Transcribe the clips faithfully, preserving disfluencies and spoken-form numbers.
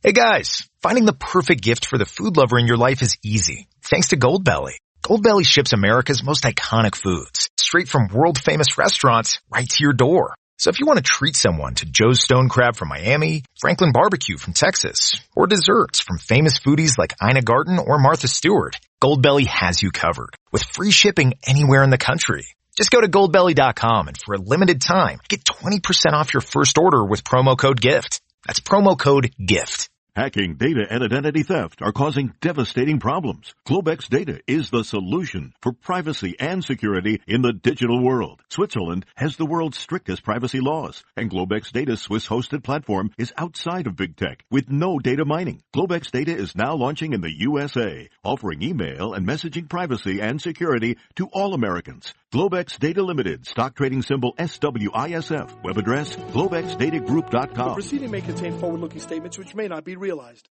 Hey guys, finding the perfect gift for the food lover in your life is easy, thanks to Goldbelly. Goldbelly ships America's most iconic foods, straight from world-famous restaurants right to your door. So if you want to treat someone to Joe's Stone Crab from Miami, Franklin Barbecue from Texas, or desserts from famous foodies like Ina Garten or Martha Stewart, Goldbelly has you covered, with free shipping anywhere in the country. Just go to goldbelly dot com and for a limited time, get twenty percent off your first order with promo code GIFT. That's promo code GIFT. Hacking, data, and identity theft are causing devastating problems. Globex Data is the solution for privacy and security in the digital world. Switzerland has the world's strictest privacy laws, and Globex Data's Swiss-hosted platform is outside of big tech with no data mining. Globex Data is now launching in the U S A, offering email and messaging privacy and security to all Americans. Globex Data Limited, stock trading symbol S W I S F, web address globex data group dot com. The proceeding may contain forward-looking statements which may not be realized.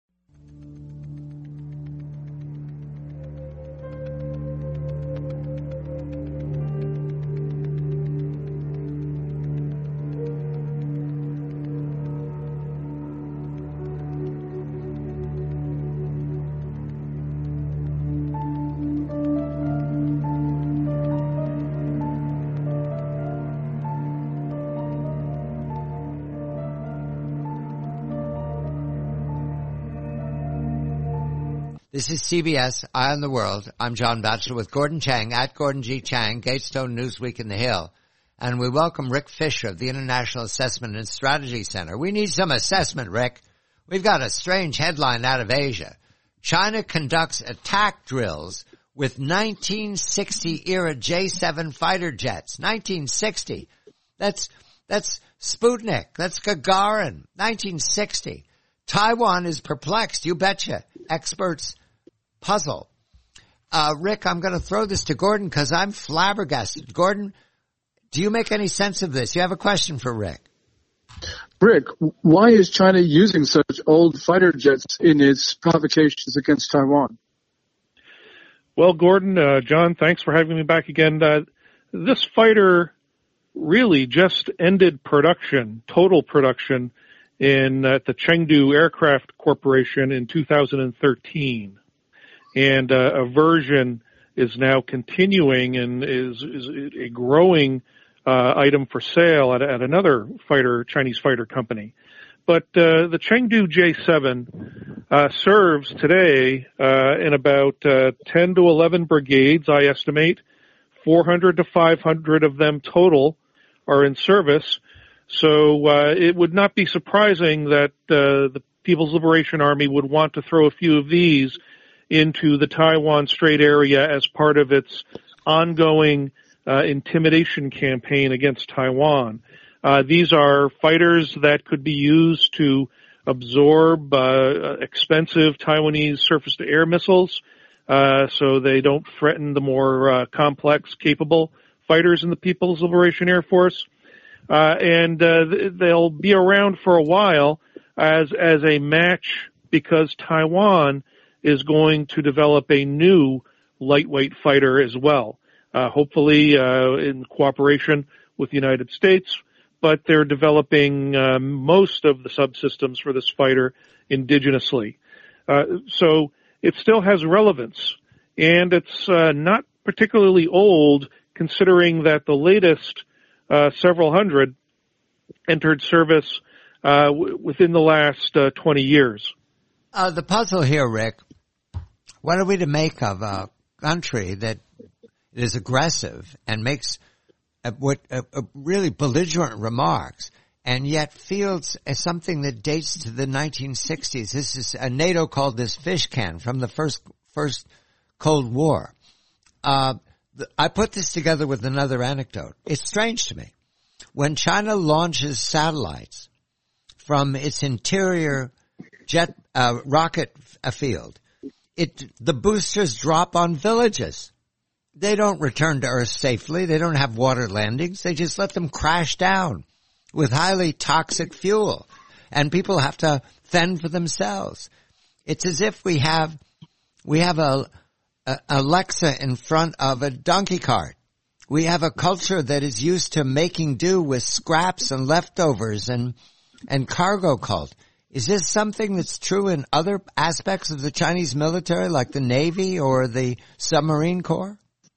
This is C B S, Eye on the World. I'm John Batchelor with Gordon Chang at Gordon G. Chang, Gatestone Newsweek in the Hill. And we welcome Rick Fisher of the International Assessment and Strategy Center. We need some assessment, Rick. We've got a strange headline out of Asia. China conducts attack drills with nineteen sixty era J seven fighter jets. nineteen sixty. That's, that's Sputnik. That's Gagarin. nineteen sixty. Taiwan is perplexed. You betcha. Experts puzzle. Uh, Rick, I'm going to throw this to Gordon because I'm flabbergasted. Gordon, do you make any sense of this? You have a question for Rick. Rick, why is China using such old fighter jets in its provocations against Taiwan? Well, Gordon, uh, John, thanks for having me back again. Uh, this fighter really just ended production, total production, in uh, the Chengdu Aircraft Corporation in two thousand thirteen. And uh, a version is now continuing and is, is a growing uh, item for sale at, at another fighter, Chinese fighter company. But uh, the Chengdu J seven uh, serves today uh, in about uh, ten to eleven brigades, I estimate. four hundred to five hundred of them total are in service. So uh, it would not be surprising that uh, the People's Liberation Army would want to throw a few of these into the Taiwan Strait area as part of its ongoing uh, intimidation campaign against Taiwan. Uh, these are fighters that could be used to absorb uh, expensive Taiwanese surface-to-air missiles, uh, so they don't threaten the more uh, complex, capable fighters in the People's Liberation Air Force. Uh, and uh, they'll be around for a while as as a match because Taiwan is going to develop a new lightweight fighter as well, uh, hopefully uh, in cooperation with the United States. But they're developing uh, most of the subsystems for this fighter indigenously. Uh, so it still has relevance, and it's uh, not particularly old considering that the latest Uh, several hundred entered service uh, w- within the last uh, twenty years. Uh, the puzzle here, Rick, what are we to make of a country that is aggressive and makes a, what, a, a really belligerent remarks and yet feels as something that dates to the nineteen sixties? This is, uh, NATO called this fish can from the first, first Cold War. Uh, I put this together with another anecdote. It's strange to me. When China launches satellites from its interior jet uh, rocket f- field, it the boosters drop on villages. They don't return to Earth safely. They don't have water landings. They just let them crash down with highly toxic fuel, and people have to fend for themselves. It's as if we have we have a Alexa in front of a donkey cart. We have a culture that is used to making do with scraps and leftovers and, and cargo cult. Is this something that's true in other aspects of the Chinese military, like the Navy or the submarine corps?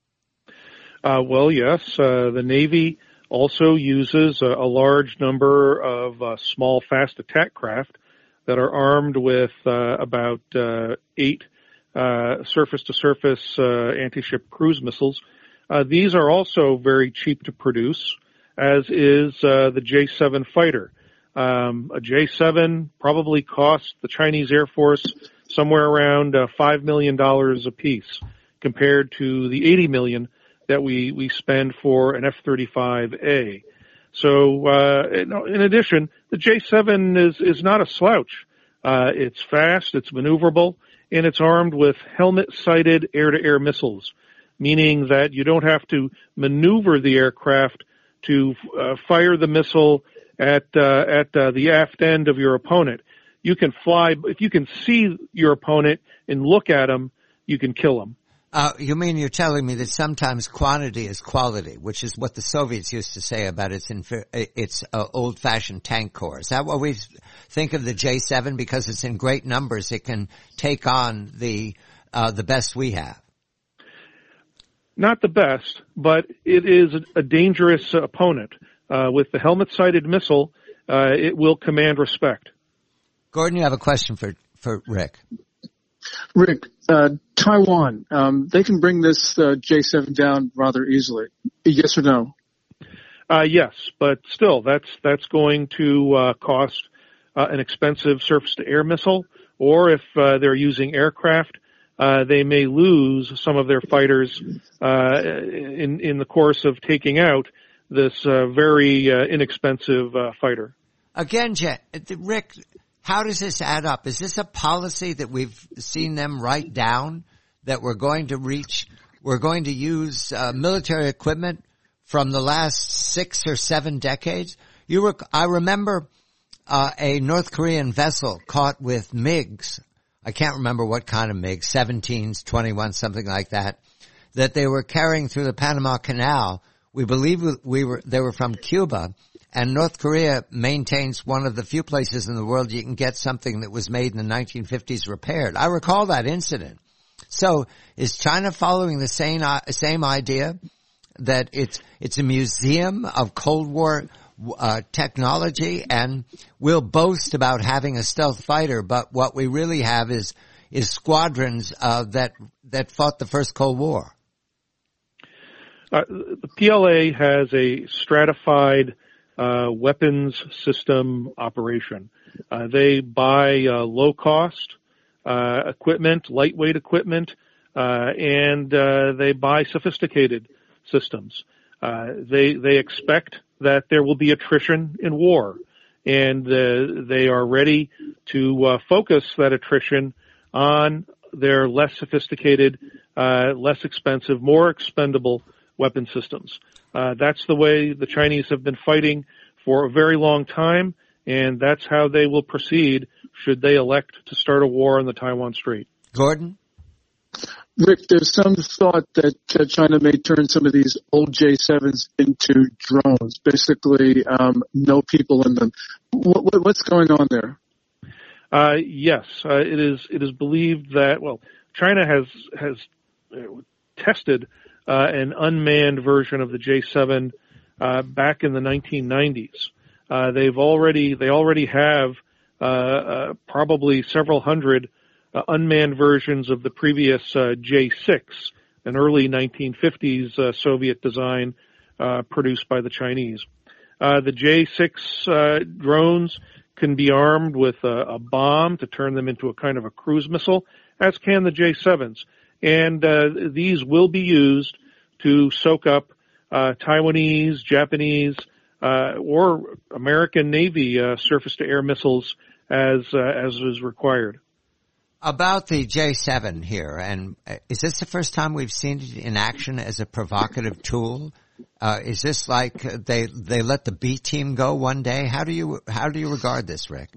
Uh, well, yes. Uh, the Navy also uses a, a large number of uh, small, fast attack craft that are armed with uh, about uh, eight uh, surface-to-surface uh, anti-ship cruise missiles. Uh, these are also very cheap to produce, as is uh, the J seven fighter. Um, a J seven probably cost the Chinese Air Force somewhere around uh, five million dollars apiece, compared to the eighty million dollars that we, we spend for an F thirty-five A. So, uh, in addition, the J seven is, is not a slouch. Uh, it's fast, it's maneuverable, and it's armed with helmet-sighted air-to-air missiles, meaning that you don't have to maneuver the aircraft to uh, fire the missile at uh, at uh, the aft end of your opponent. You can fly, if you can see your opponent and look at him, you can kill him. Uh, you mean you're telling me that sometimes quantity is quality, which is what the Soviets used to say about its infer- its uh, old-fashioned tank corps. Is that what we think of the J seven? Because it's in great numbers, it can take on the uh, the best we have. Not the best, but it is a dangerous opponent. Uh, with the helmet-sighted missile, uh, it will command respect. Gordon, you have a question for, for Rick. Rick, uh, Taiwan, um, they can bring this uh, J seven down rather easily. Yes or no? Uh, yes, but still, that's that's going to uh, cost uh, an expensive surface-to-air missile, or if uh, they're using aircraft, uh, they may lose some of their fighters uh, in in the course of taking out this uh, very uh, inexpensive uh, fighter. Again, Jet, Rick, how does this add up? Is this a policy that we've seen them write down, that we're going to reach, we're going to use uh, military equipment from the last six or seven decades? You rec- I remember uh, a North Korean vessel caught with MiGs. I can't remember what kind of MiG, seventeens, twenty-one, something like that, that they were carrying through the Panama Canal. We believe we were, they were from Cuba, and North Korea maintains one of the few places in the world you can get something that was made in the nineteen fifties repaired. I recall that incident. So is China following the same, uh, same idea that it's, it's a museum of Cold War uh, technology, and we'll boast about having a stealth fighter, but what we really have is, is squadrons, uh, that, that fought the first Cold War? Uh, the P L A has a stratified uh, weapons system operation. Uh, they buy uh, low-cost uh, equipment, lightweight equipment, uh, and uh, they buy sophisticated systems. Uh, they they expect that there will be attrition in war, and uh, they are ready to uh, focus that attrition on their less sophisticated, uh, less expensive, more expendable weapon systems. Uh, that's the way the Chinese have been fighting for a very long time, and that's how they will proceed should they elect to start a war on the Taiwan Strait. Gordon? Rick, there's some thought that uh, China may turn some of these old J sevens into drones, basically um, no people in them. What, what, what's going on there? Uh, yes, uh, it is. It is believed that, well, China has has uh, tested uh, an unmanned version of the J seven uh, back in the nineteen nineties. Uh, they've already they already have uh, uh, probably several hundred uh, unmanned versions of the previous uh, J six, an early nineteen fifties uh, Soviet design uh, produced by the Chinese. Uh, the J six uh, drones can be armed with a, a bomb to turn them into a kind of a cruise missile, as can the J sevens. And uh, these will be used to soak up uh, Taiwanese, Japanese, uh, or American Navy uh, surface-to-air missiles as uh, as is required. About the J seven here, and is this the first time we've seen it in action as a provocative tool? Uh, is this like they they let the B team go one day? How do you how do you regard this, Rick?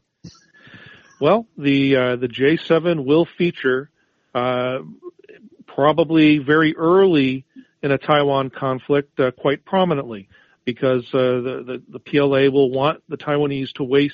Well, the uh, the J seven will feature uh, probably very early in a Taiwan conflict uh, quite prominently, because uh, the, the the P L A will want the Taiwanese to waste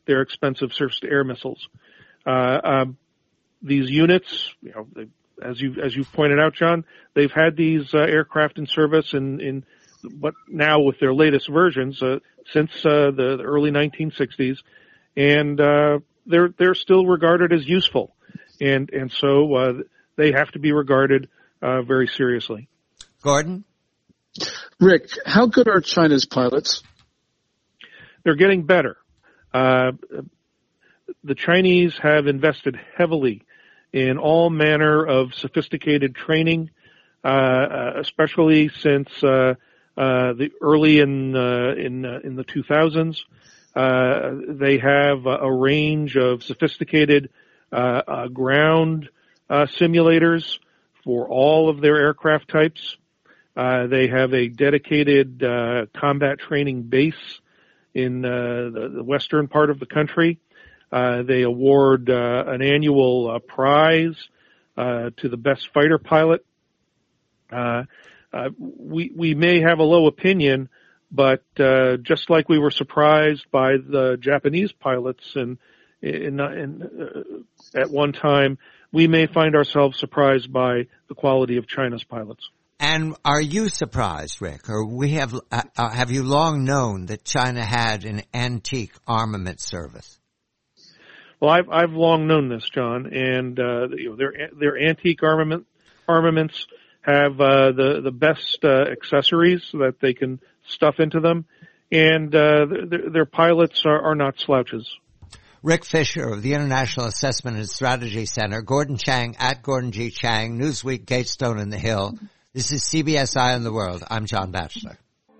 their expensive surface-to-air missiles. Uh, um, these units, you know, they, as you as you pointed out, John, they've had these uh, aircraft in service in, in what now with their latest versions uh, since uh, the, the early nineteen sixties, and uh, they're they're still regarded as useful, and and so uh, they have to be regarded uh, very seriously. Gordon? Rick, how good are China's pilots? They're getting better. Uh, the Chinese have invested heavily in all manner of sophisticated training, uh, especially since uh, uh, the early in uh, in uh, in the two thousands. Uh, they have a range of sophisticated uh, uh, ground uh, simulators for all of their aircraft types. Uh, they have a dedicated uh, combat training base in uh, the, the western part of the country. Uh, they award uh, an annual uh, prize uh, to the best fighter pilot. Uh, uh, we we may have a low opinion, but uh, just like we were surprised by the Japanese pilots in, in, in uh, at one time, we may find ourselves surprised by the quality of China's pilots. And are you surprised, Rick, or we have uh, have you long known that China had an antique armament service? Well, I've I've long known this, John, and uh, you know, their their antique armament armaments have uh, the the best uh, accessories that they can stuff into them, and uh, their, their pilots are, are not slouches. Rick Fisher of the International Assessment and Strategy Center, Gordon Chang at Gordon G. Chang, Newsweek, Gatestone and the Hill. This is C B S Eye on the World. I'm John Batchelor.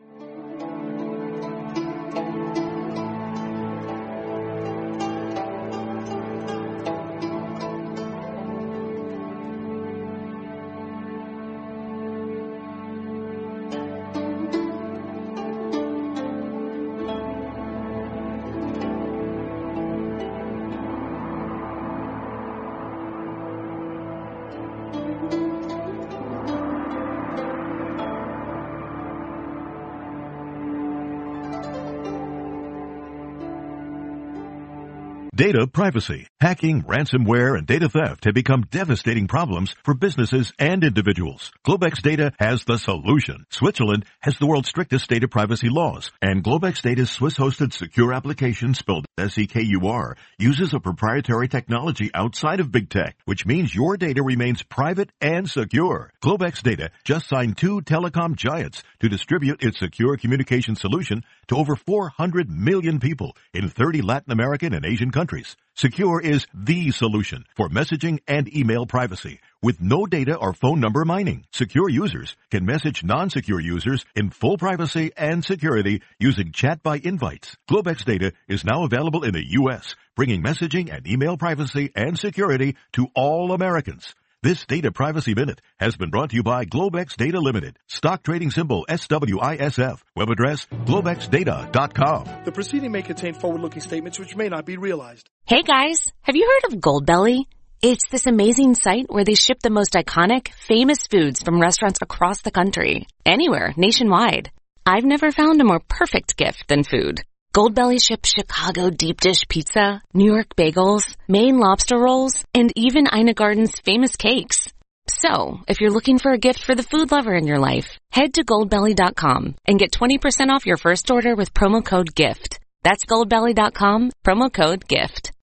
Data privacy, hacking, ransomware, and data theft have become devastating problems for businesses and individuals. Globex Data has the solution. Switzerland has the world's strictest data privacy laws, and Globex Data's Swiss-hosted secure application, spelled S E K U R, uses a proprietary technology outside of big tech, which means your data remains private and secure. Globex Data just signed two telecom giants to distribute its secure communication solution to over four hundred million people in thirty Latin American and Asian countries. Secure is the solution for messaging and email privacy with no data or phone number mining. Secure users can message non-secure users in full privacy and security using chat by invites. Globex Data is now available in the U S, bringing messaging and email privacy and security to all Americans. This Data Privacy Minute has been brought to you by Globex Data Limited. Stock trading symbol S W I S F. Web address globex data dot com. The proceeding may contain forward-looking statements which may not be realized. Hey guys, have you heard of Goldbelly? It's this amazing site where they ship the most iconic, famous foods from restaurants across the country. Anywhere, nationwide. I've never found a more perfect gift than food. Goldbelly ships Chicago deep dish pizza, New York bagels, Maine lobster rolls, and even Ina Garden's famous cakes. So, if you're looking for a gift for the food lover in your life, head to goldbelly dot com and get twenty percent off your first order with promo code GIFT. That's goldbelly dot com, promo code GIFT.